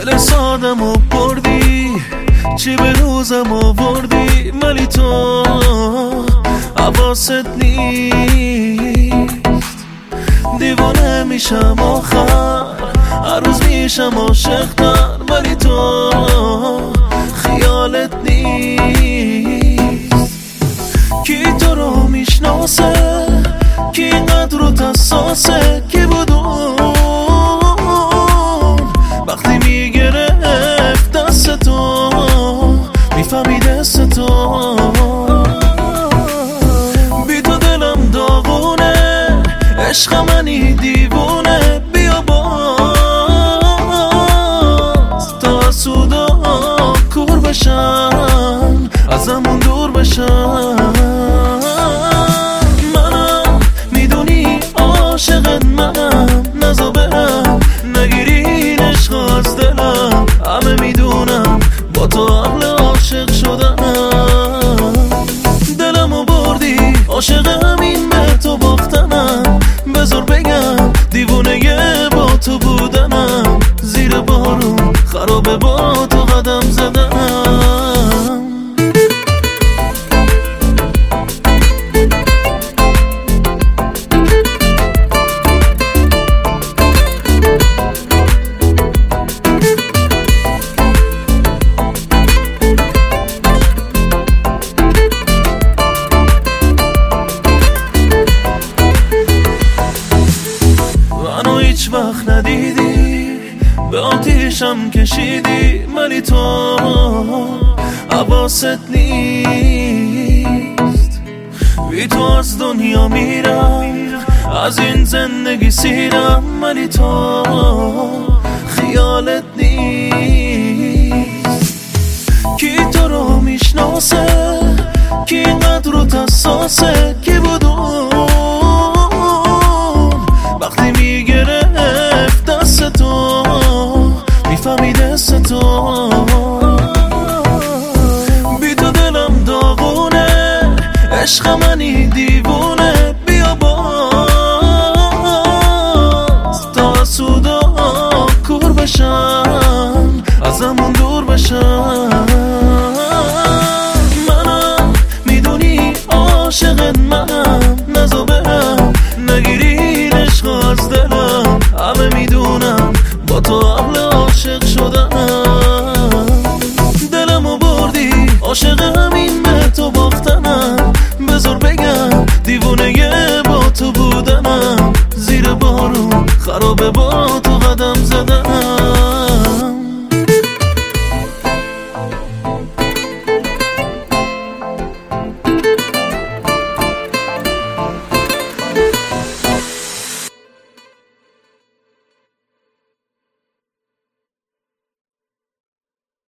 دل سادم و بردی، چی به روزم آوردی، ولی تو حواست نیست. دیوانه میشم آخر، هر روز میشم عاشق‌تر، ولی تو خیالت نیست. کی تو رو میشناسه، کی اینقدر رو حساسه، کی بود وقتی میگرفت دست تو، میفهمید دست تو. بی تو دلم داغونه، عشق منی دیوونه، بیا باز تا سودا کور بشن، ازمون دور بشن. منم میدونی عاشقت منم، نزا برم نگیری عشق از دلم. همه میدونم با تو اهل عاشق شدنم. دلمو بردی، عاشق همین به تو باختنم. بذار بگم دیوونه با تو بودنم. زیر بارون خرابه با تو قدم زدنم. هیچ وقت ندیدی، به آتیشم کشیدی، ولی تو حواست نیست. بی تو از دنیا میرم، از این زندگی سیرم، ولی تو خیالت نیست. کی تو رو میشناسه، کی اینقدر رو حساسه، کی بود وقتی میگرفت دست تو، میفهمید دست تو. بی تو دلم داغونه، عشق منی دیوونه، بیا باز تا سودا کور بشن، ازمون دور بشن.